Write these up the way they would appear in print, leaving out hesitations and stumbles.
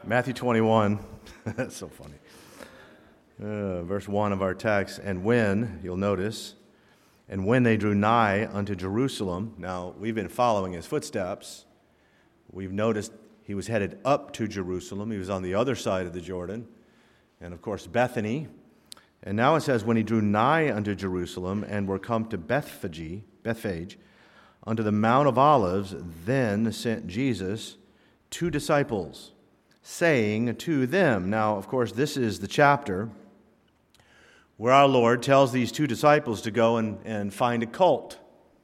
Matthew 21, that's so funny. Verse 1 of our text, and when, you'll notice, and when they drew nigh unto Jerusalem, now we've been following his footsteps. We've noticed he was headed up to Jerusalem. He was on the other side of the Jordan, and of course Bethany. And now it says, when he drew nigh unto Jerusalem and were come to Bethphage, unto the Mount of Olives, then sent Jesus 2 disciples, saying to them. Now, of course, this is the chapter where our Lord tells these 2 disciples to go and find a colt,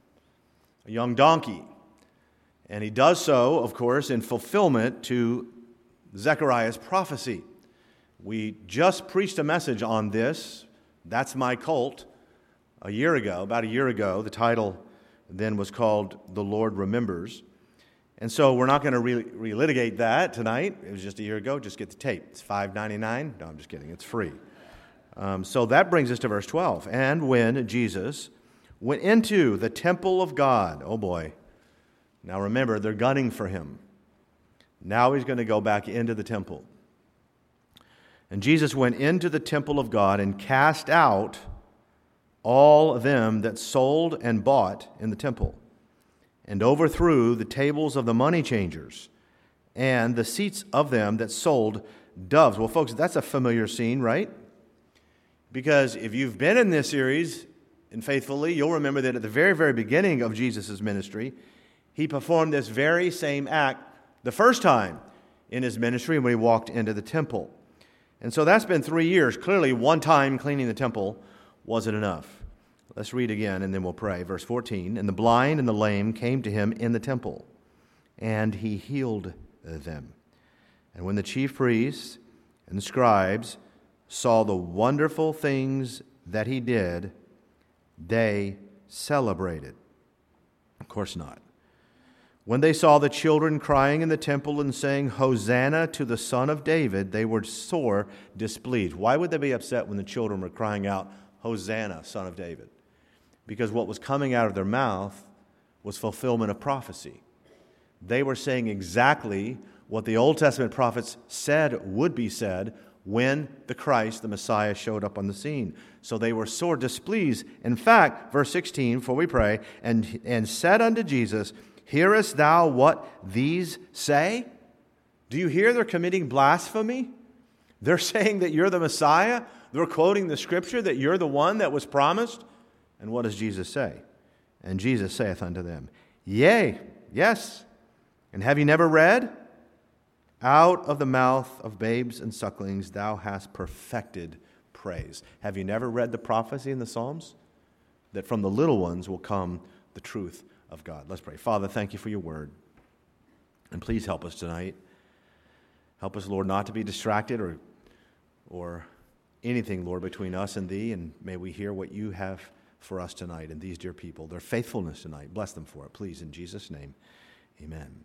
a young donkey. And he does so, of course, in fulfillment to Zechariah's prophecy. We just preached a message on this, "That's My Colt," about a year ago. The title then was called "The Lord Remembers." And so we're not going to relitigate that tonight. It was just a year ago. Just get the tape. It's $5.99. No, I'm just kidding. It's free. So that brings us to verse 12. And when Jesus went into the temple of God, oh boy. Now remember, they're gunning for him. Now he's going to go back into the temple. And Jesus went into the temple of God and cast out all of them that sold and bought in the temple, and overthrew the tables of the money changers and the seats of them that sold doves. Well, folks, that's a familiar scene, right? Because if you've been in this series and faithfully, you'll remember that at the very, very beginning of Jesus' ministry, he performed this very same act the first time in his ministry when he walked into the temple. And so that's been 3 years. Clearly, one time cleaning the temple wasn't enough. Let's read again, and then we'll pray. Verse 14, and the blind and the lame came to him in the temple, and he healed them. And when the chief priests and the scribes saw the wonderful things that he did, they celebrated. Of course not. When they saw the children crying in the temple and saying, Hosanna to the Son of David, they were sore displeased. Why would they be upset when the children were crying out, Hosanna, Son of David? Because what was coming out of their mouth was fulfillment of prophecy. They were saying exactly what the Old Testament prophets said would be said when the Christ, the Messiah, showed up on the scene. So they were sore displeased. In fact, verse 16, before we pray, and said unto Jesus, Hearest thou what these say? Do you hear they're committing blasphemy? They're saying that you're the Messiah. They're quoting the Scripture that you're the one that was promised. And what does Jesus say? And Jesus saith unto them, Yea, yes. And have ye never read? Out of the mouth of babes and sucklings thou hast perfected praise. Have you never read the prophecy in the Psalms? That from the little ones will come the truth of God. Let's pray. Father, thank you for your word. And please help us tonight. Help us, Lord, not to be distracted or anything, Lord, between us and thee. And may we hear what you have for us tonight and these dear people, their faithfulness tonight. Bless them for it, please, in Jesus' name. Amen.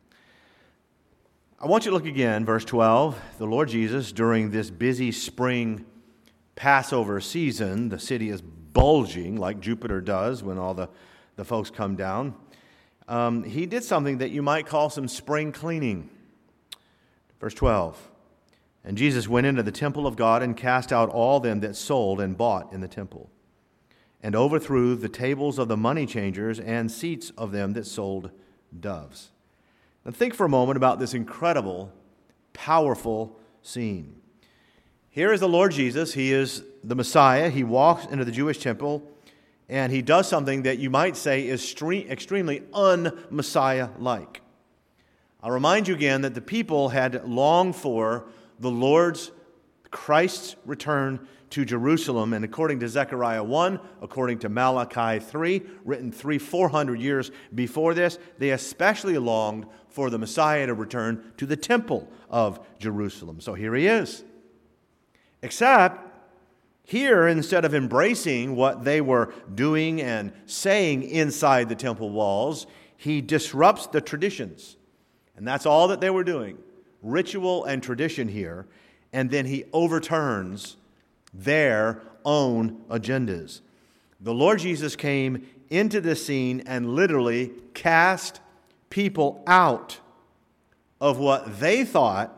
I want you to look again, verse 12. The Lord Jesus, during this busy spring Passover season, the city is bulging like Jupiter does when all the folks come down. He did something that you might call some spring cleaning. Verse 12. And Jesus went into the temple of God and cast out all them that sold and bought in the temple, and overthrew the tables of the money changers and seats of them that sold doves. Now think for a moment about this incredible, powerful scene. Here is the Lord Jesus. He is the Messiah. He walks into the Jewish temple, and he does something that you might say is extremely un-Messiah-like. I'll remind you again that the people had longed for the Lord's, Christ's return to Jerusalem, and according to Zechariah 1, according to Malachi 3, written 400 years before this, they especially longed for the Messiah to return to the temple of Jerusalem. So here he is. Except here, instead of embracing what they were doing and saying inside the temple walls, he disrupts the traditions. And that's all that they were doing, ritual and tradition here, and then he overturns their own agendas. The Lord Jesus came into this scene and literally cast people out of what they thought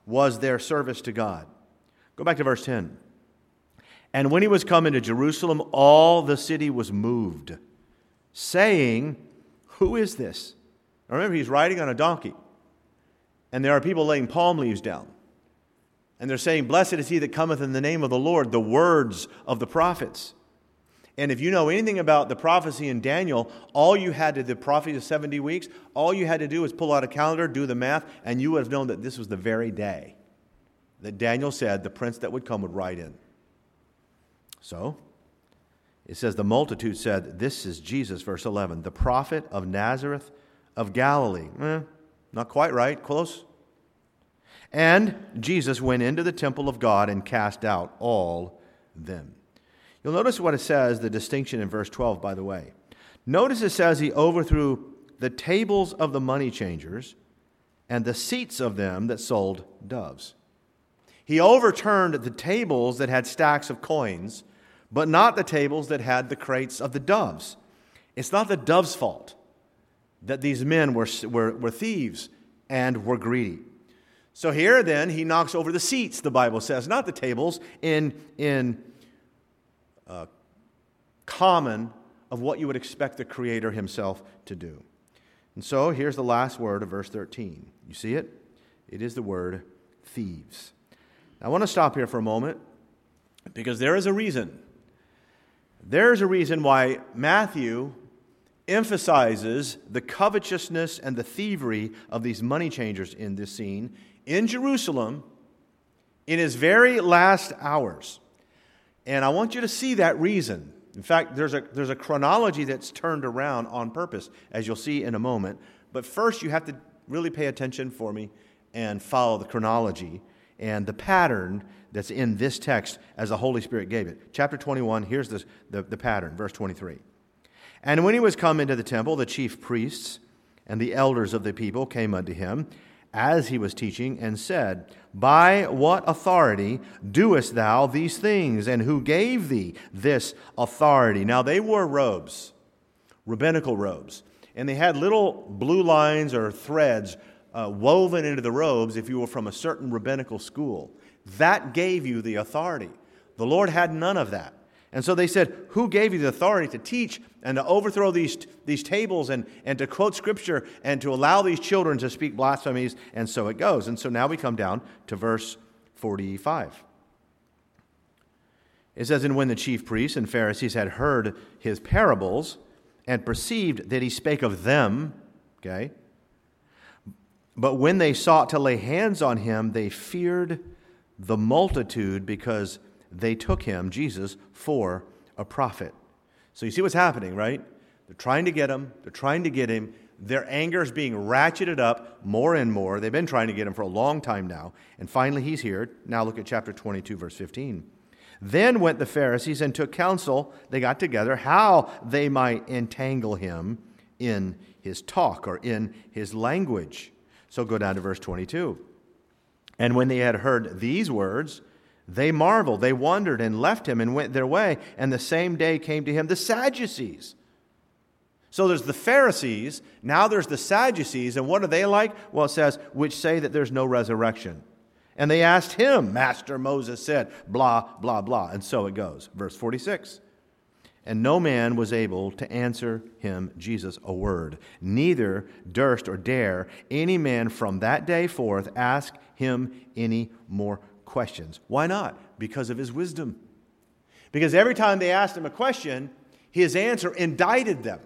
was their service to God. Go back to verse 10. And when he was come into Jerusalem, all the city was moved, saying, who is this? Now remember, he's riding on a donkey. And there are people laying palm leaves down. And they're saying, blessed is he that cometh in the name of the Lord, the words of the prophets. And if you know anything about the prophecy in Daniel, the prophecy of 70 weeks, all you had to do was pull out a calendar, do the math, and you would have known that this was the very day that Daniel said the prince that would come would ride in. So, it says, the multitude said, this is Jesus, verse 11, the prophet of Nazareth of Galilee. Not quite right, close. And Jesus went into the temple of God and cast out all them. You'll notice what it says, the distinction in verse 12, by the way. Notice it says he overthrew the tables of the money changers and the seats of them that sold doves. He overturned the tables that had stacks of coins, but not the tables that had the crates of the doves. It's not the doves' fault that these men were thieves and were greedy. So here then, he knocks over the seats, the Bible says, not the tables, in common of what you would expect the Creator himself to do. And so here's the last word of verse 13. You see it? It is the word thieves. Now, I want to stop here for a moment because there is a reason. There is a reason why Matthew emphasizes the covetousness and the thievery of these money changers in this scene in Jerusalem in his very last hours. And I want you to see that reason. In fact, there's a chronology that's turned around on purpose, as you'll see in a moment. But first, you have to really pay attention for me and follow the chronology and the pattern that's in this text as the Holy Spirit gave it. Chapter 21, here's the pattern, verse 23. And when he was come into the temple, the chief priests and the elders of the people came unto him as he was teaching, and said, by what authority doest thou these things, and who gave thee this authority? Now they wore robes, rabbinical robes, and they had little blue lines or threads woven into the robes if you were from a certain rabbinical school. That gave you the authority. The Lord had none of that. And so they said, who gave you the authority to teach and to overthrow these tables and to quote Scripture and to allow these children to speak blasphemies? And so it goes. And so now we come down to verse 45. It says, and when the chief priests and Pharisees had heard his parables and perceived that he spake of them, okay, but when they sought to lay hands on him, they feared the multitude because they took him, Jesus, for a prophet. So you see what's happening, right? They're trying to get him. They're trying to get him. Their anger is being ratcheted up more and more. They've been trying to get him for a long time now. And finally, he's here. Now look at chapter 22, verse 15. Then went the Pharisees and took counsel. They got together how they might entangle him in his talk or in his language. So go down to verse 22. And when they had heard these words, they marveled, they wondered, and left him and went their way. And the same day came to him the Sadducees. So there's the Pharisees, now there's the Sadducees, and what are they like? Well, it says, which say that there's no resurrection. And they asked him, Master, Moses said, blah, blah, blah. And so it goes. Verse 46. And no man was able to answer him, Jesus, a word. Neither durst or dare any man from that day forth ask him any more questions. Why not? Because of his wisdom. Because every time they asked him a question, his answer indicted them.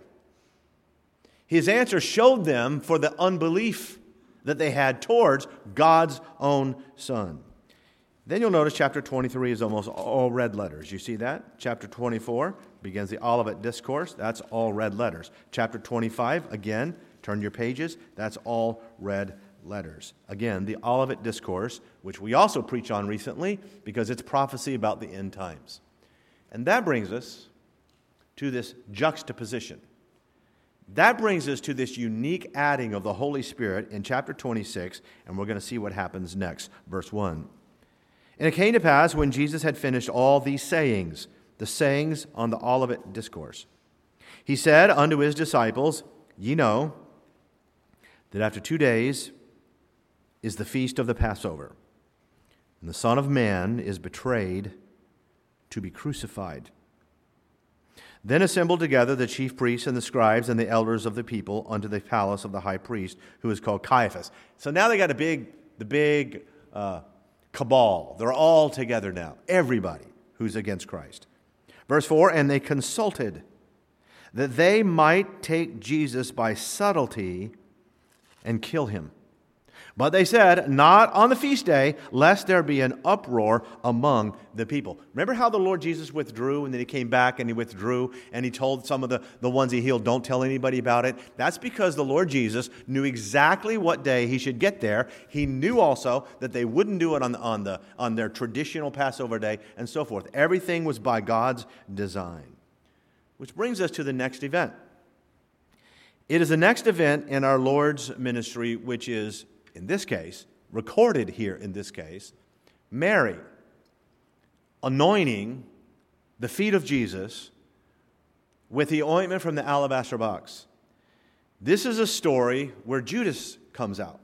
His answer showed them for the unbelief that they had towards God's own Son. Then you'll notice chapter 23 is almost all red letters. You see that? Chapter 24 begins the Olivet Discourse. That's all red letters. Chapter 25, again, turn your pages. That's all red letters. Again, the Olivet Discourse, which we also preach on recently because it's prophecy about the end times. And that brings us to this juxtaposition. That brings us to this unique adding of the Holy Spirit in chapter 26, and we're going to see what happens next. Verse 1. And it came to pass when Jesus had finished all these sayings, the sayings on the Olivet Discourse, he said unto his disciples, ye know that after 2 days is the feast of the Passover. And the Son of Man is betrayed to be crucified. Then assembled together the chief priests and the scribes and the elders of the people unto the palace of the high priest, who is called Caiaphas. So now they got the big cabal. They're all together now. Everybody who's against Christ. Verse 4, and they consulted that they might take Jesus by subtlety and kill him. But they said, not on the feast day, lest there be an uproar among the people. Remember how the Lord Jesus withdrew, and then he came back and he withdrew, and he told some of the ones he healed, don't tell anybody about it? That's because the Lord Jesus knew exactly what day he should get there. He knew also that they wouldn't do it on their traditional Passover day, and so forth. Everything was by God's design. Which brings us to the next event. It is the next event in our Lord's ministry, which is, in this case, recorded here in this case, Mary anointing the feet of Jesus with the ointment from the alabaster box. This is a story where Judas comes out.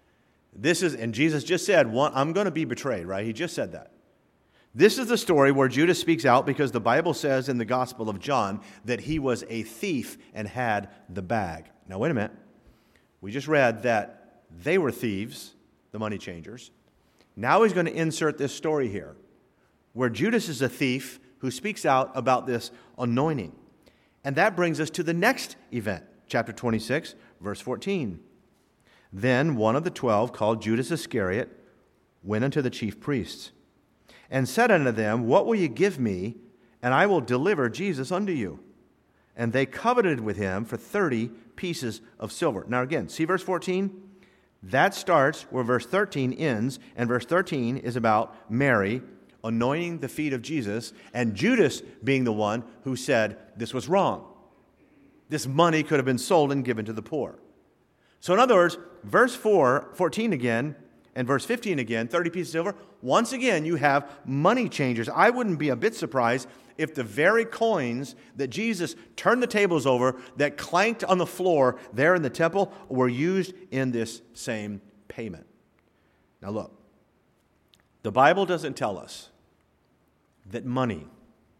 And Jesus just said, I'm going to be betrayed, right? He just said that. This is the story where Judas speaks out because the Bible says in the Gospel of John that he was a thief and had the bag. Now, wait a minute. We just read that they were thieves, the money changers. Now he's going to insert this story here where Judas is a thief who speaks out about this anointing. And that brings us to the next event, chapter 26, verse 14. Then one of the 12, called Judas Iscariot, went unto the chief priests and said unto them, what will ye give me, and I will deliver Jesus unto you? And they coveted with him for 30 pieces of silver. Now again, see verse 14? That starts where verse 13 ends, and verse 13 is about Mary anointing the feet of Jesus, and Judas being the one who said this was wrong. This money could have been sold and given to the poor. So in other words, verse 14 again, and verse 15 again, 30 pieces of silver, once again you have money changers. I wouldn't be a bit surprised if the very coins that Jesus turned the tables over, that clanked on the floor there in the temple, were used in this same payment. Now look, the Bible doesn't tell us that money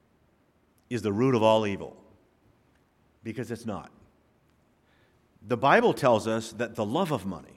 is the root of all evil, because it's not. The Bible tells us that the love of money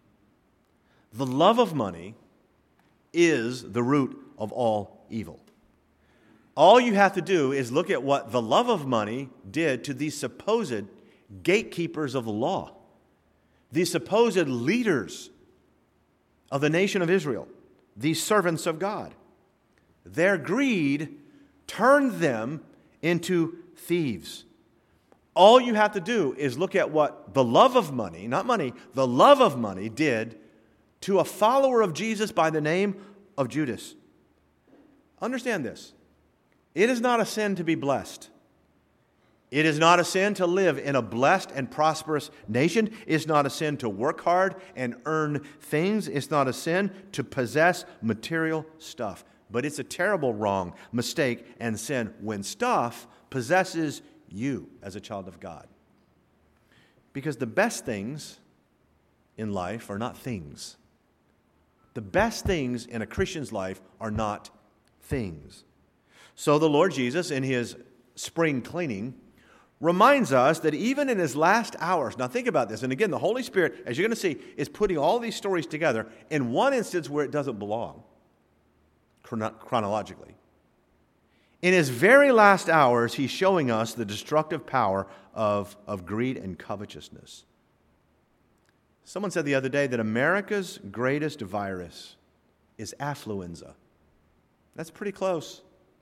is the root of all evil. All you have to do is look at what the love of money did to these supposed gatekeepers of the law, these supposed leaders of the nation of Israel, these servants of God. Their greed turned them into thieves. All you have to do is look at what the love of money, not money, the love of money did to a follower of Jesus by the name of Judas. Understand this. It is not a sin to be blessed. It is not a sin to live in a blessed and prosperous nation. It's not a sin to work hard and earn things. It's not a sin to possess material stuff. But it's a terrible wrong, mistake, and sin when stuff possesses you as a child of God. Because the best things in life are not things. The best things in a Christian's life are not things. So the Lord Jesus, in his spring cleaning, reminds us that even in his last hours, now think about this, and again, the Holy Spirit, as you're going to see, is putting all these stories together in one instance where it doesn't belong, chronologically. In his very last hours, he's showing us the destructive power of greed and covetousness. Someone said the other day that America's greatest virus is affluenza. That's pretty close.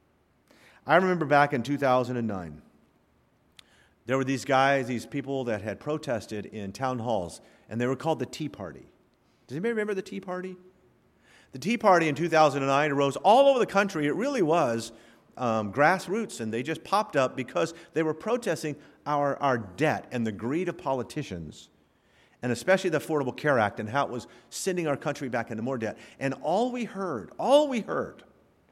I remember back in 2009, there were these people that had protested in town halls, and they were called the Tea Party. Does anybody remember the Tea Party? The Tea Party in 2009 arose all over the country. It really was grassroots, and they just popped up because they were protesting our debt and the greed of politicians, and especially the Affordable Care Act and how it was sending our country back into more debt. And all we heard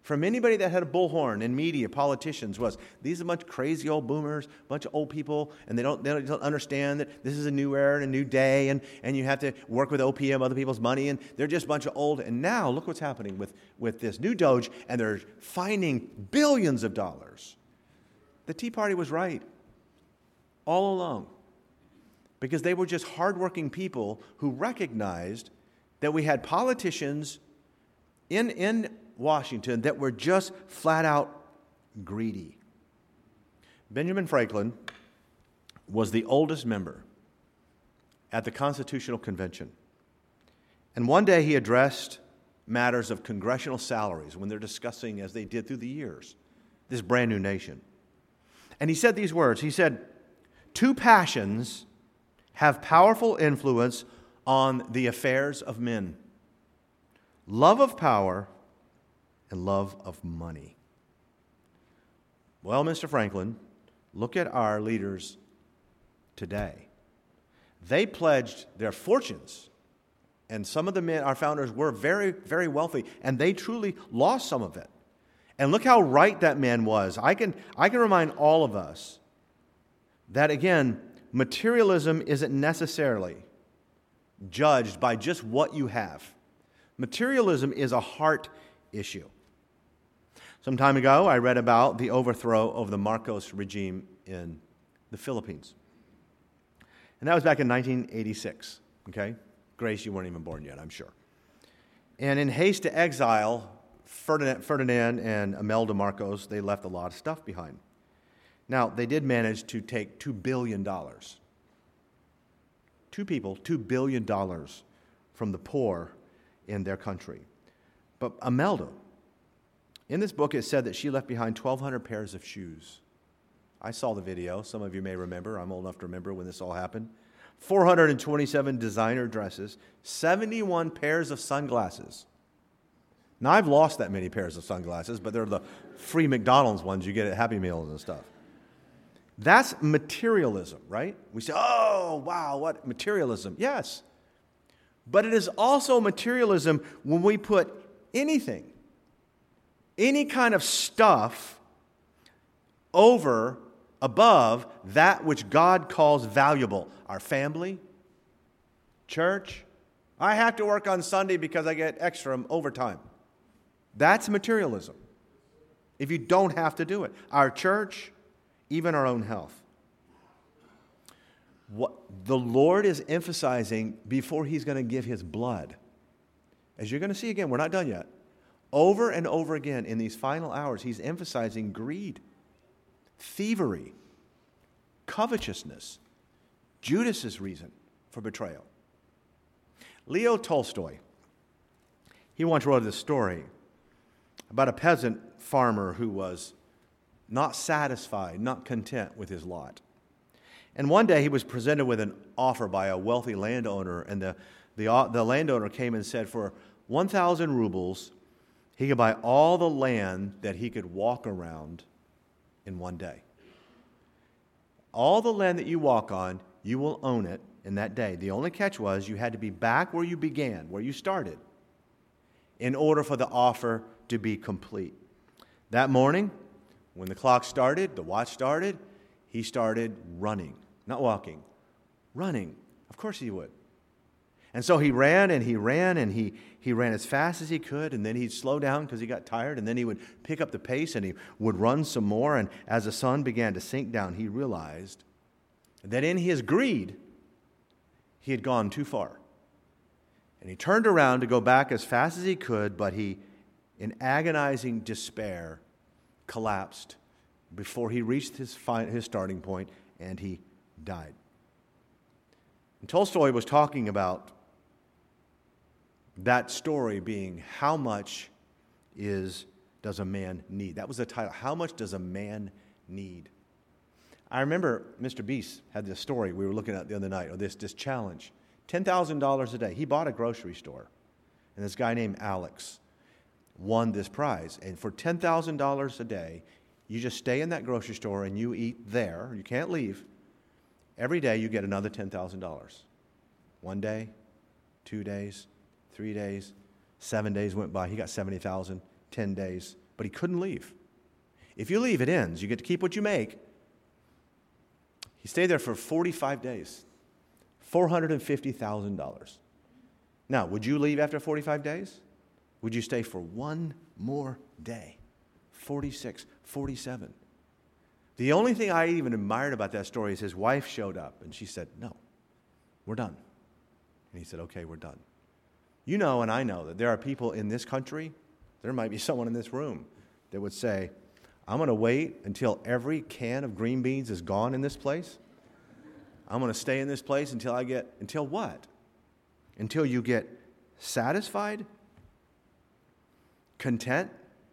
from anybody that had a bullhorn in media, politicians, was these are a bunch of crazy old boomers, a bunch of old people, and they don't understand that this is a new era and a new day, and you have to work with OPM, other people's money, and they're just a bunch of old. And now look what's happening with this new Doge, and they're finding billions of dollars. The Tea Party was right all along, because they were just hardworking people who recognized that we had politicians in Washington that were just flat out greedy. Benjamin Franklin was the oldest member at the Constitutional Convention. And one day he addressed matters of congressional salaries when they're discussing, as they did through the years, this brand new nation. And he said these words. He said, "Two passions have powerful influence on the affairs of men: love of power and love of money." Well, Mr. Franklin, look at our leaders today. They pledged their fortunes, and some of the men, our founders, were very, very wealthy, and they truly lost some of it. And look how right that man was. I can remind all of us that, again, materialism isn't necessarily judged by just what you have. Materialism is a heart issue. Some time ago, I read about the overthrow of the Marcos regime in the Philippines. And that was back in 1986, okay? Grace, you weren't even born yet, I'm sure. And in haste to exile Ferdinand and Imelda Marcos, they left a lot of stuff behind. Now, they did manage to take $2 billion. Two people, $2 billion from the poor in their country. But Imelda, in this book, it said that she left behind 1,200 pairs of shoes. I saw the video. Some of you may remember. I'm old enough to remember when this all happened. 427 designer dresses, 71 pairs of sunglasses. Now, I've lost that many pairs of sunglasses, but they're the free McDonald's ones you get at Happy Meals and stuff. That's materialism, right? We say, oh, wow, what materialism? Yes. But it is also materialism when we put anything, any kind of stuff above that which God calls valuable. Our family, church. I have to work on Sunday because I get extra overtime. That's materialism. If you don't have to do it. Our church, even our own health. What the Lord is emphasizing before He's going to give His blood, as you're going to see again, we're not done yet. Over and over again in these final hours, He's emphasizing greed, thievery, covetousness, Judas's reason for betrayal. Leo Tolstoy, he once wrote this story about a peasant farmer who was not satisfied, not content with his lot. And one day he was presented with an offer by a wealthy landowner, and the landowner came and said for 1,000 rubles, he could buy all the land that he could walk around in one day. All the land that you walk on, you will own it in that day. The only catch was you had to be back where you began, where you started, in order for the offer to be complete. That morning, when the clock started, the watch started, he started running. Not walking, running. Of course he would. And so he ran and he ran and he ran as fast as he could, and then he'd slow down because he got tired, and then he would pick up the pace and he would run some more. And as the sun began to sink down, he realized that in his greed, he had gone too far. And he turned around to go back as fast as he could, but he, in agonizing despair, collapsed before he reached his starting point, and he died. And Tolstoy was talking about that story being how much does a man need? That was the title. How much does a man need? I remember Mr. Beast had this story we were looking at the other night, or this challenge. $10,000 a day. He bought a grocery store, and this guy named Alex won this prize. And for $10,000 a day, you just stay in that grocery store and you eat there. You can't leave. Every day you get another $10,000. 1 day, 2 days, 3 days, 7 days went by. He got $70,000. 10 days, but he couldn't leave. If you leave, it ends. You get to keep what you make. He stayed there for 45 days, $450,000. Now, would you leave after 45 days? Would you stay for one more day? 46, 47. The only thing I even admired about that story is his wife showed up, and she said, no, we're done. And he said, okay, we're done. You know, and I know that there are people in this country, there might be someone in this room that would say, I'm going to wait until every can of green beans is gone in this place. I'm going to stay in this place until what? Until you get satisfied? Content?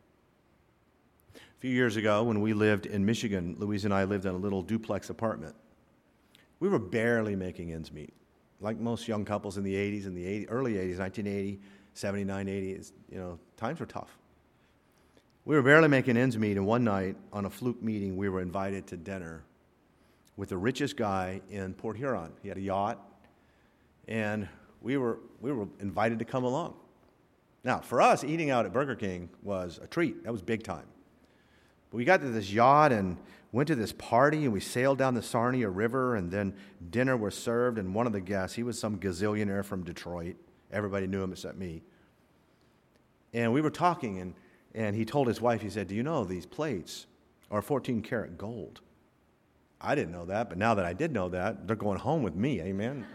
A few years ago, when we lived in Michigan, Louise and I lived in a little duplex apartment. We were barely making ends meet. Like most young couples in the 80s, early 80s, 1980, 79, 80, times were tough. We were barely making ends meet, and one night, on a fluke meeting, we were invited to dinner with the richest guy in Port Huron. He had a yacht, and we were invited to come along. Now, for us, eating out at Burger King was a treat. That was big time. But we got to this yacht and went to this party, and we sailed down the Sarnia River, and then dinner was served, and one of the guests, he was some gazillionaire from Detroit. Everybody knew him except me. And we were talking, and he told his wife, he said, do you know these plates are 14 karat gold? I didn't know that, but now that I did know that, they're going home with me, amen?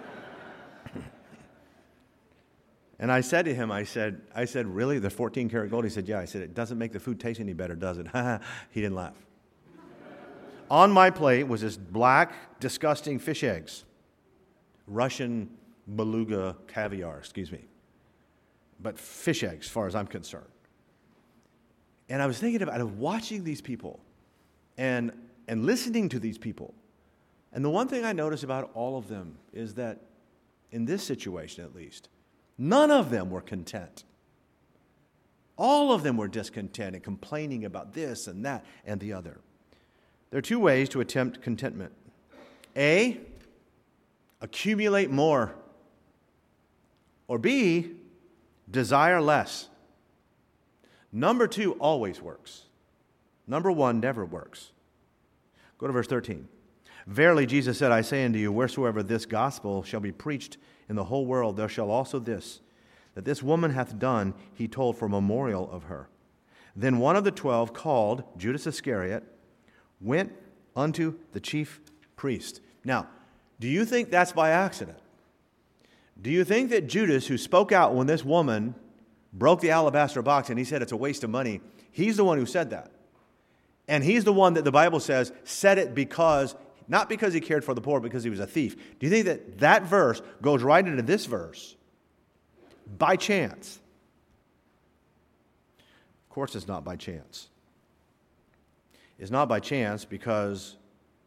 And I said to him, I said, really, they're 14 karat gold? He said, yeah. I said, it doesn't make the food taste any better, does it? He didn't laugh. On my plate was this black, disgusting fish eggs. Russian beluga caviar, but fish eggs, as far as I'm concerned. And I was thinking about watching these people and listening to these people. And the one thing I noticed about all of them is that, in this situation at least, none of them were content. All of them were discontent and complaining about this and that and the other. There are two ways to attempt contentment. A, accumulate more. Or B, desire less. Number two always works. Number one never works. Go to verse 13. Verily, Jesus said, I say unto you, wheresoever this gospel shall be preached in the whole world, there shall also this, that this woman hath done, he told for memorial of her. Then one of the 12, called Judas Iscariot, went unto the chief priest. Now, do you think that's by accident? Do you think that Judas, who spoke out when this woman broke the alabaster box and he said it's a waste of money, he's the one who said that? And he's the one that the Bible says said it not because he cared for the poor, because he was a thief. Do you think that verse goes right into this verse by chance? Of course it's not by chance. It's not by chance because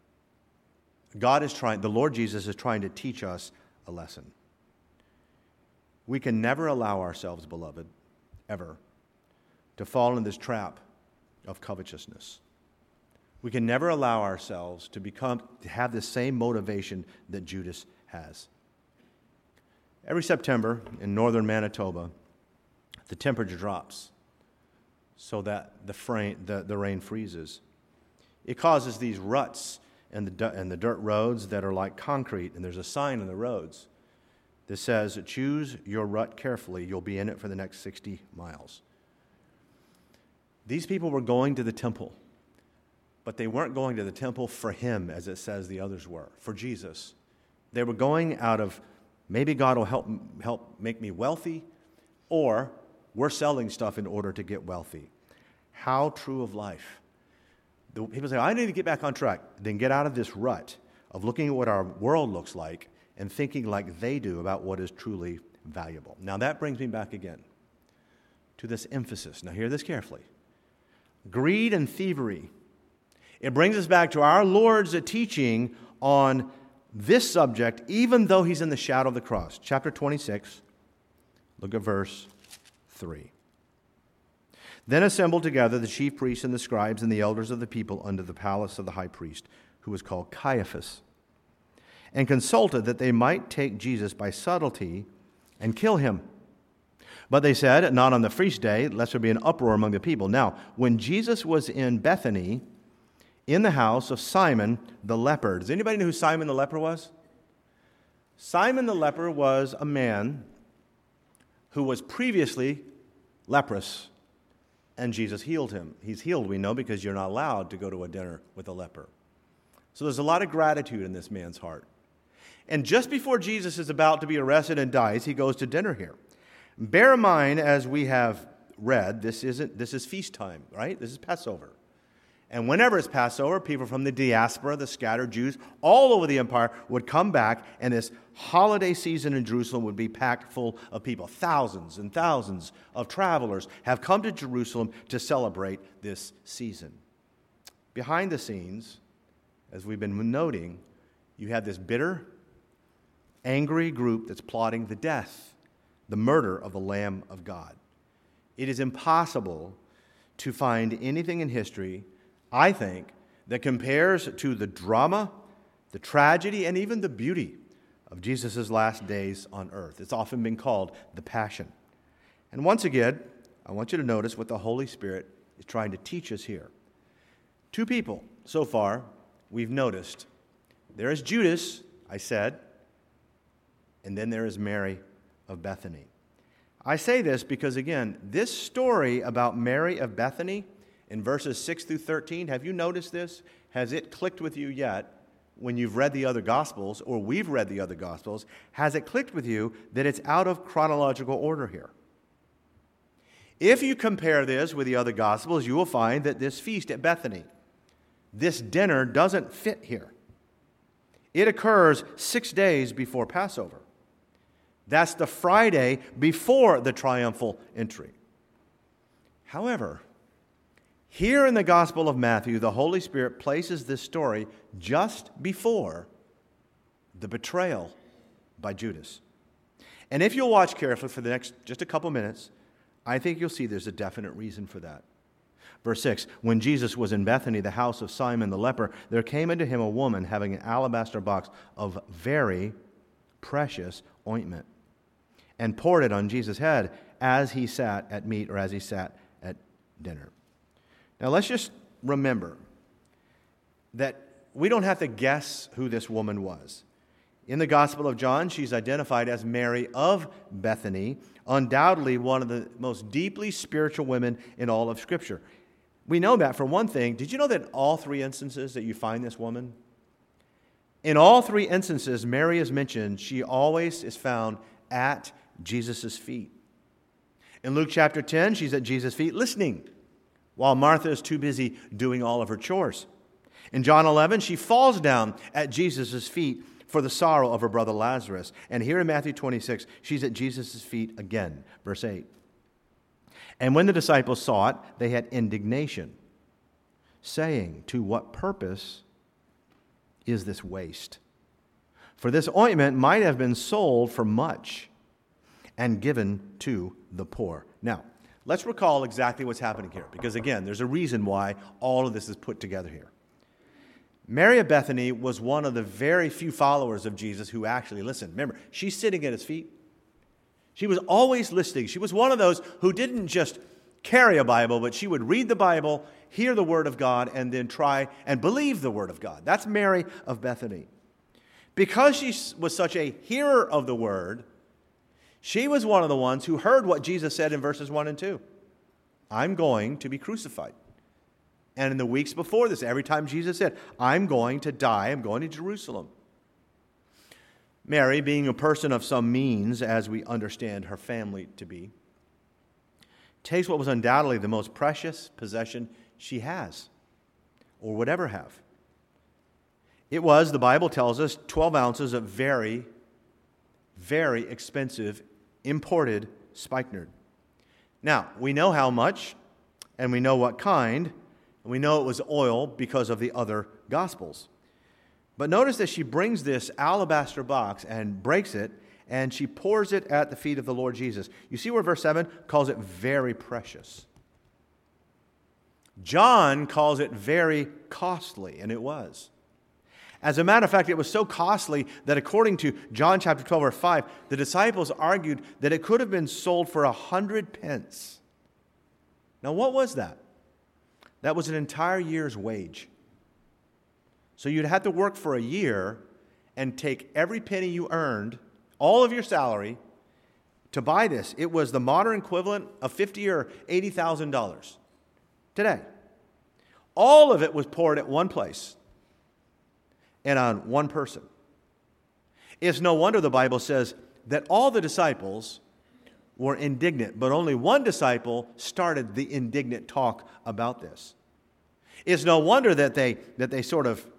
the Lord Jesus is trying to teach us a lesson. We can never allow ourselves, beloved, ever, to fall in this trap of covetousness. We can never allow ourselves to have the same motivation that Judas has. Every September in northern Manitoba, the temperature drops so that the rain freezes. It causes these ruts in the dirt roads that are like concrete, and there's a sign on the roads that says, choose your rut carefully, you'll be in it for the next 60 miles. These people were going to the temple, but they weren't going to the temple for him, as it says the others were, for Jesus. They were going out of, maybe God will help make me wealthy, or we're selling stuff in order to get wealthy. How true of life. People say, I need to get back on track. Then get out of this rut of looking at what our world looks like and thinking like they do about what is truly valuable. Now that brings me back again to this emphasis. Now hear this carefully. Greed and thievery. It brings us back to our Lord's teaching on this subject, even though he's in the shadow of the cross. Chapter 26, look at verse 3. Then assembled together the chief priests and the scribes and the elders of the people unto the palace of the high priest, who was called Caiaphas, and consulted that they might take Jesus by subtlety and kill him. But they said, not on the feast day, lest there be an uproar among the people. Now, when Jesus was in Bethany, in the house of Simon the leper. Does anybody know who Simon the leper was? Simon the leper was a man who was previously leprous, and Jesus healed him. He's healed, we know, because you're not allowed to go to a dinner with a leper. So there's a lot of gratitude in this man's heart. And just before Jesus is about to be arrested and dies, he goes to dinner here. Bear in mind, as we have read, this is feast time, right? This is Passover. And whenever it's Passover, people from the diaspora, the scattered Jews, all over the empire would come back, and this holiday season in Jerusalem would be packed full of people. Thousands and thousands of travelers have come to Jerusalem to celebrate this season. Behind the scenes, as we've been noting, you have this bitter, angry group that's plotting the death, the murder of the Lamb of God. It is impossible to find anything in history, I think, that compares to the drama, the tragedy, and even the beauty of Jesus' last days on earth. It's often been called the Passion. And once again, I want you to notice what the Holy Spirit is trying to teach us here. Two people so far we've noticed. There is Judas, I said, and then there is Mary of Bethany. I say this because, again, this story about Mary of Bethany in verses 6 through 13, have you noticed this? Has it clicked with you yet when you've read the other Gospels, or we've read the other Gospels? Has it clicked with you that it's out of chronological order here? If you compare this with the other Gospels, you will find that this feast at Bethany, this dinner, doesn't fit here. It occurs 6 days before Passover. That's the Friday before the triumphal entry. However, here in the Gospel of Matthew, the Holy Spirit places this story just before the betrayal by Judas. And if you'll watch carefully for the next just a couple minutes, I think you'll see there's a definite reason for that. Verse 6, when Jesus was in Bethany, the house of Simon the leper, there came unto him a woman having an alabaster box of very precious ointment, and poured it on Jesus' head as he sat at meat, or as he sat at dinner. Now let's just remember that we don't have to guess who this woman was. In the Gospel of John, she's identified as Mary of Bethany, undoubtedly one of the most deeply spiritual women in all of Scripture. We know that for one thing. Did you know that in all three instances that you find this woman? In all three instances, Mary is mentioned. She always is found at Jesus' feet. In Luke chapter 10, she's at Jesus' feet listening, while Martha is too busy doing all of her chores. In John 11, she falls down at Jesus' feet for the sorrow of her brother Lazarus. And here in Matthew 26, she's at Jesus' feet again. Verse 8. And when the disciples saw it, they had indignation, saying, to what purpose is this waste? For this ointment might have been sold for much and given to the poor. Now, let's recall exactly what's happening here, because again, there's a reason why all of this is put together here. Mary of Bethany was one of the very few followers of Jesus who actually listened. Remember, she's sitting at his feet. She was always listening. She was one of those who didn't just carry a Bible, but she would read the Bible, hear the Word of God, and then try and believe the Word of God. That's Mary of Bethany. Because she was such a hearer of the Word, she was one of the ones who heard what Jesus said in verses 1 and 2. I'm going to be crucified. And in the weeks before this, every time Jesus said, I'm going to die, I'm going to Jerusalem. Mary, being a person of some means, as we understand her family to be, takes what was undoubtedly the most precious possession she has, or would ever have. It was, the Bible tells us, 12 ounces of very, very expensive imported spikenard. Now, we know how much, and we know what kind, and we know it was oil because of the other Gospels. But notice that she brings this alabaster box and breaks it, and she pours it at the feet of the Lord Jesus. You see where verse 7 calls it very precious. John calls it very costly, and it was. As a matter of fact, it was so costly that according to John chapter 12, verse 5, the disciples argued that it could have been sold for 100 pence. Now, what was that? That was an entire year's wage. So you'd have to work for a year and take every penny you earned, all of your salary, to buy this. It was the modern equivalent of $50,000 or $80,000 today. All of it was poured at one place and on one person. It's no wonder the Bible says that all the disciples were indignant, but only one disciple started the indignant talk about this. It's no wonder that they sort of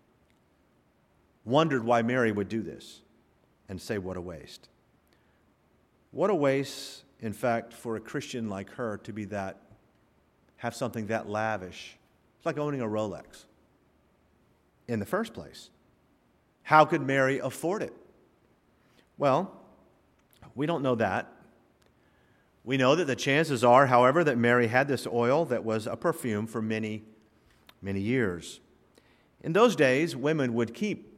wondered why Mary would do this and say, what a waste. What a waste, in fact, for a Christian like her to have something that lavish. It's like owning a Rolex in the first place. How could Mary afford it? Well, we don't know that. We know that the chances are, however, that Mary had this oil that was a perfume for many, many years. In those days, women would keep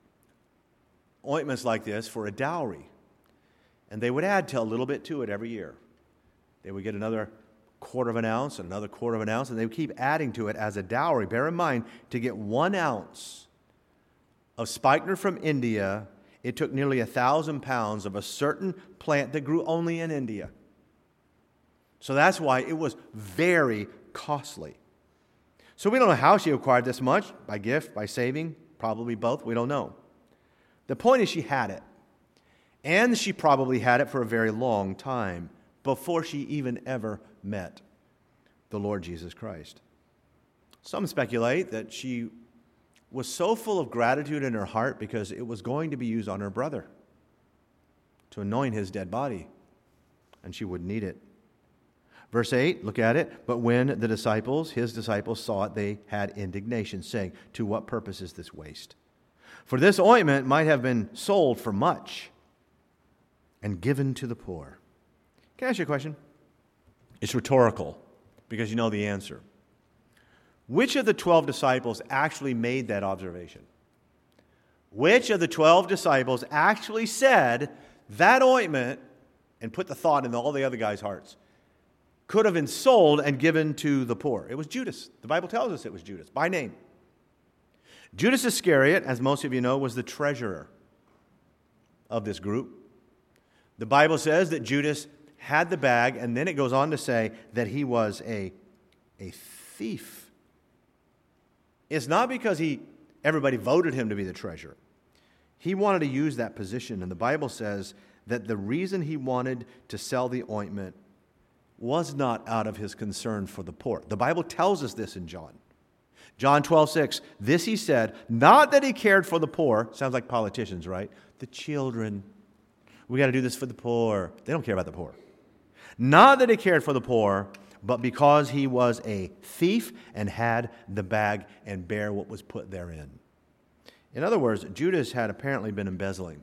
ointments like this for a dowry, and they would add a little bit to it every year. They would get another quarter of an ounce and another quarter of an ounce, and they would keep adding to it as a dowry. Bear in mind, to get 1 ounce of spikenard from India, it took nearly 1,000 pounds of a certain plant that grew only in India. So that's why it was very costly. So we don't know how she acquired this much, by gift, by saving, probably both, we don't know. The point is she had it. And she probably had it for a very long time before she even ever met the Lord Jesus Christ. Some speculate that she was so full of gratitude in her heart because it was going to be used on her brother to anoint his dead body, and she would need it. Verse 8, look at it. But when his disciples saw it, they had indignation, saying, to what purpose is this waste? For this ointment might have been sold for much and given to the poor. Can I ask you a question? It's rhetorical because you know the answer. Which of the 12 disciples actually made that observation? Which of the 12 disciples actually said that ointment, and put the thought in all the other guys' hearts, could have been sold and given to the poor? It was Judas. The Bible tells us it was Judas, by name. Judas Iscariot, as most of you know, was the treasurer of this group. The Bible says that Judas had the bag, and then it goes on to say that he was a thief. It's not because everybody voted him to be the treasurer. He wanted to use that position, and the Bible says that the reason he wanted to sell the ointment was not out of his concern for the poor. The Bible tells us this in John. John 12:6, this he said, not that he cared for the poor. Sounds like politicians, right? The children. We got to do this for the poor. They don't care about the poor. Not that he cared for the poor, but because he was a thief and had the bag and bare what was put therein. In other words, Judas had apparently been embezzling.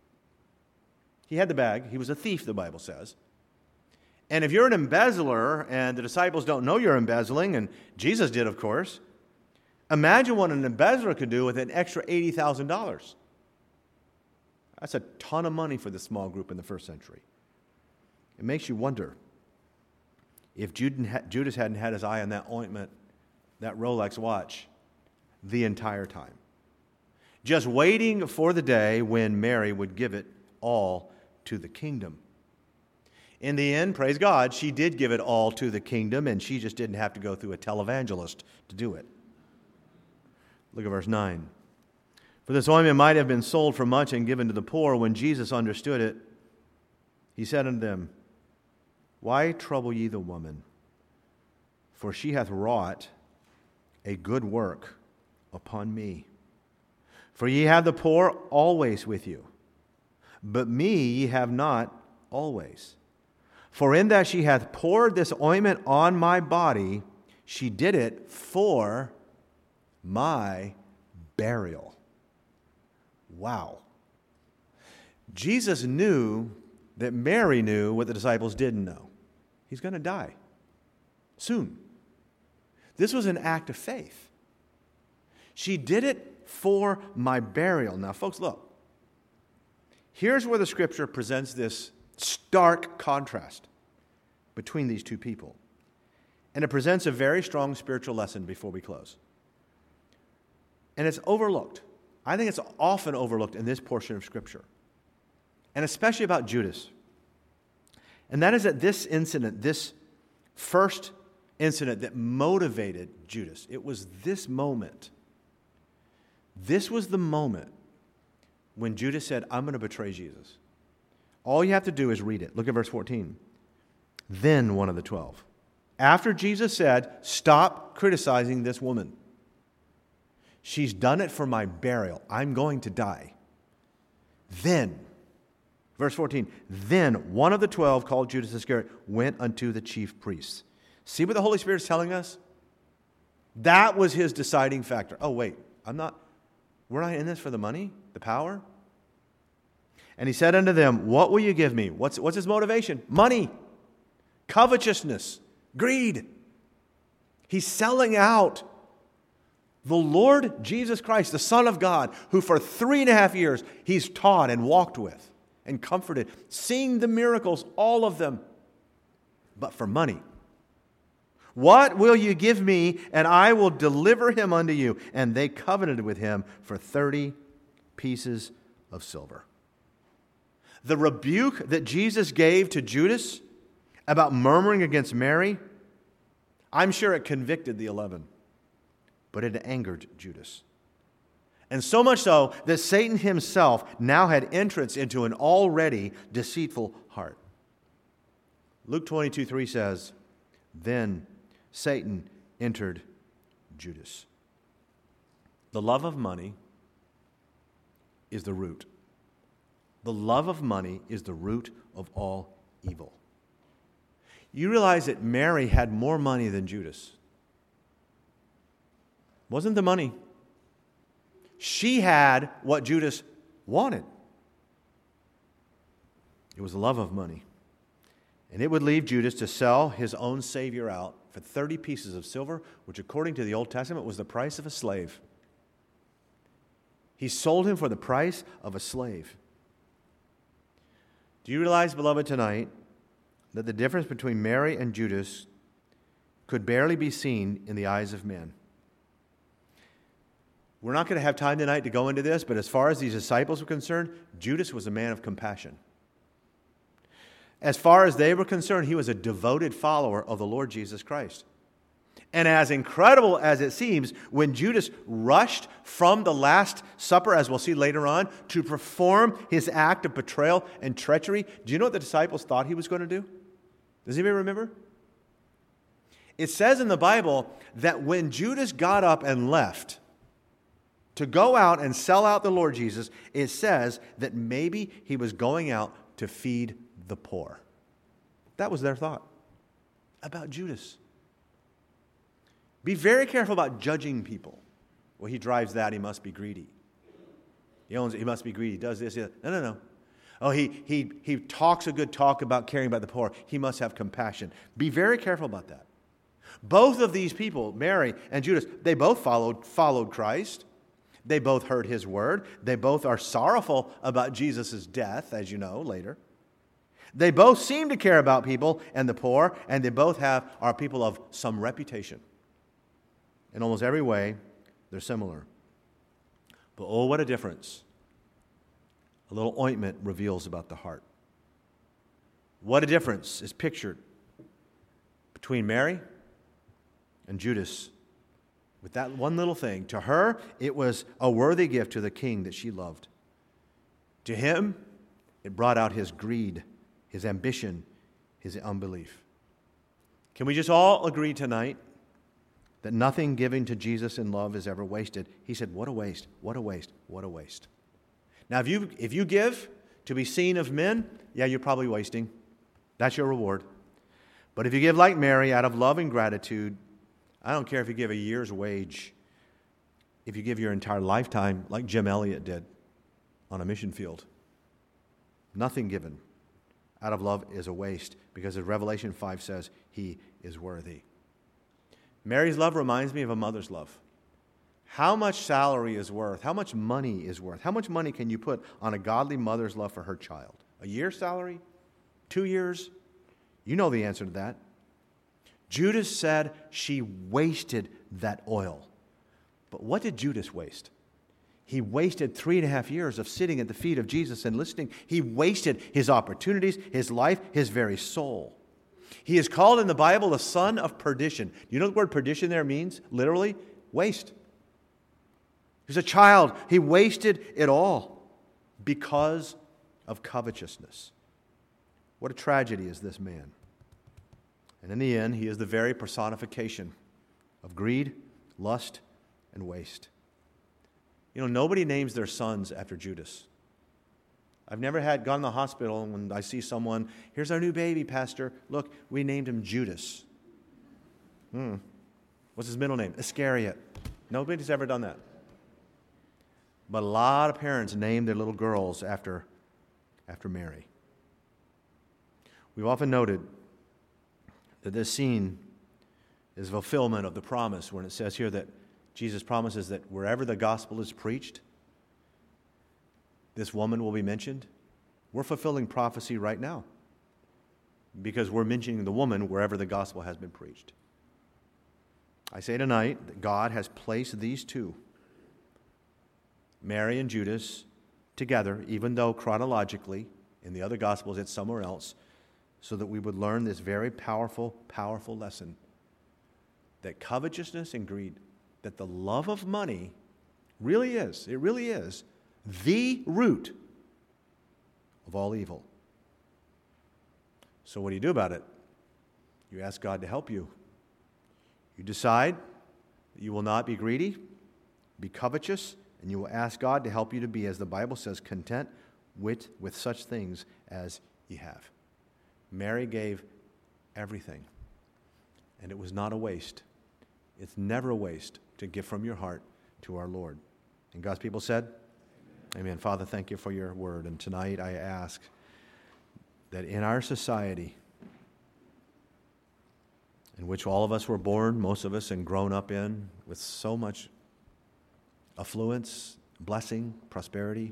He had the bag. He was a thief, the Bible says. And if you're an embezzler and the disciples don't know you're embezzling, and Jesus did, of course, imagine what an embezzler could do with an extra $80,000. That's a ton of money for this small group in the first century. It makes you wonder if Judas hadn't had his eye on that ointment, that Rolex watch, the entire time. Just waiting for the day when Mary would give it all to the kingdom. In the end, praise God, she did give it all to the kingdom, and she just didn't have to go through a televangelist to do it. Look at verse 9. For this ointment might have been sold for much and given to the poor. When Jesus understood it, he said unto them, why trouble ye the woman? For she hath wrought a good work upon me. For ye have the poor always with you, but me ye have not always. For in that she hath poured this ointment on my body, she did it for my burial. Wow. Jesus knew that Mary knew what the disciples didn't know. He's going to die soon. This was an act of faith. She did it for my burial. Now, folks, look. Here's where the Scripture presents this stark contrast between these two people. And it presents a very strong spiritual lesson before we close. And it's overlooked. I think it's often overlooked in this portion of Scripture. And especially about Judas. And that is that this incident, this first incident that motivated Judas, it was this moment. This was the moment when Judas said, I'm going to betray Jesus. All you have to do is read it. Look at verse 14. Then one of the 12. After Jesus said, stop criticizing this woman. She's done it for my burial. I'm going to die. Then, verse 14, then one of the 12, called Judas Iscariot, went unto the chief priests. See what the Holy Spirit is telling us? That was his deciding factor. Oh, wait, we're not in this for the money, the power? And he said unto them, what will you give me? What's his motivation? Money, covetousness, greed. He's selling out the Lord Jesus Christ, the Son of God, who for 3.5 years he's taught and walked with and comforted, seeing the miracles, all of them, but for money. What will you give me, and I will deliver him unto you? And they covenanted with him for 30 pieces of silver. The rebuke that Jesus gave to Judas about murmuring against Mary, I'm sure it convicted the 11, but it angered Judas. And so much so that Satan himself now had entrance into an already deceitful heart. Luke 22:3 says, then Satan entered Judas. The love of money is the root. The love of money is the root of all evil. You realize that Mary had more money than Judas. Wasn't the money. She had what Judas wanted. It was the love of money. And it would leave Judas to sell his own Savior out for 30 pieces of silver, which according to the Old Testament was the price of a slave. He sold him for the price of a slave. Do you realize, beloved, tonight, that the difference between Mary and Judas could barely be seen in the eyes of men? We're not going to have time tonight to go into this, but as far as these disciples were concerned, Judas was a man of compassion. As far as they were concerned, he was a devoted follower of the Lord Jesus Christ. And as incredible as it seems, when Judas rushed from the Last Supper, as we'll see later on, to perform his act of betrayal and treachery, do you know what the disciples thought he was going to do? Does anybody remember? It says in the Bible that when Judas got up and left to go out and sell out the Lord Jesus, it says that maybe he was going out to feed the poor. That was their thought about Judas. Be very careful about judging people. Well, he drives that, he must be greedy. He owns it, he must be greedy. He does this, no. Oh, he talks a good talk about caring about the poor. He must have compassion. Be very careful about that. Both of these people, Mary and Judas, they both followed Christ. They both heard his word. They both are sorrowful about Jesus' death, as you know, later. They both seem to care about people and the poor, and they both are people of some reputation. In almost every way, they're similar. But oh, what a difference a little ointment reveals about the heart. What a difference is pictured between Mary and Judas. With that one little thing, to her, it was a worthy gift to the king that she loved. To him, it brought out his greed, his ambition, his unbelief. Can we just all agree tonight that nothing given to Jesus in love is ever wasted? He said, what a waste, what a waste, what a waste. Now, if you give to be seen of men, yeah, you're probably wasting. That's your reward. But if you give like Mary out of love and gratitude, I don't care if you give a year's wage. If you give your entire lifetime, like Jim Elliot did on a mission field, nothing given out of love is a waste, because as Revelation 5 says, he is worthy. Mary's love reminds me of a mother's love. how much salary is worth, how much money is worth, how much money can you put on a godly mother's love for her child? A year's salary? 2 years? You know the answer to that. Judas said she wasted that oil. But what did Judas waste? He wasted 3.5 years of sitting at the feet of Jesus and listening. He wasted his opportunities, his life, his very soul. He is called in the Bible the son of perdition. You know what the word perdition there means? Literally, waste. He was a child. He wasted it all because of covetousness. What a tragedy is this man. And in the end, he is the very personification of greed, lust, and waste. You know, nobody names their sons after Judas. I've never gone to the hospital and when I see someone, here's our new baby, Pastor. Look, we named him Judas. What's his middle name? Iscariot. Nobody's ever done that. But a lot of parents name their little girls after Mary. We've often noted that this scene is fulfillment of the promise when it says here that Jesus promises that wherever the gospel is preached, this woman will be mentioned. We're fulfilling prophecy right now because we're mentioning the woman wherever the gospel has been preached. I say tonight that God has placed these two, Mary and Judas, together, even though chronologically in the other gospels it's somewhere else, so that we would learn this very powerful, powerful lesson that covetousness and greed, that the love of money really is the root of all evil. So what do you do about it? You ask God to help you. You decide that you will not be greedy, be covetous, and you will ask God to help you to be, as the Bible says, content with such things as ye have. Mary gave everything, and it was not a waste. It's never a waste to give from your heart to our Lord. And God's people said, Amen. Father, thank you for your word. And tonight I ask that in our society, in which all of us were born, most of us, and grown up in, with so much affluence, blessing, prosperity,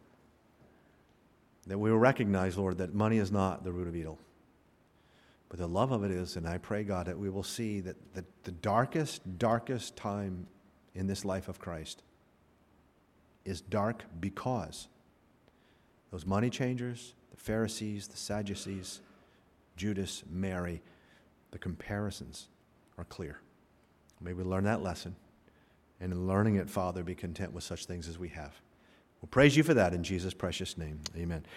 that we will recognize, Lord, that money is not the root of evil. But the love of it is, and I pray, God, that we will see that the darkest time in this life of Christ is dark because those money changers, the Pharisees, the Sadducees, Judas, Mary, the comparisons are clear. May we learn that lesson, and in learning it, Father, be content with such things as we have. We'll praise you for that in Jesus' precious name. Amen.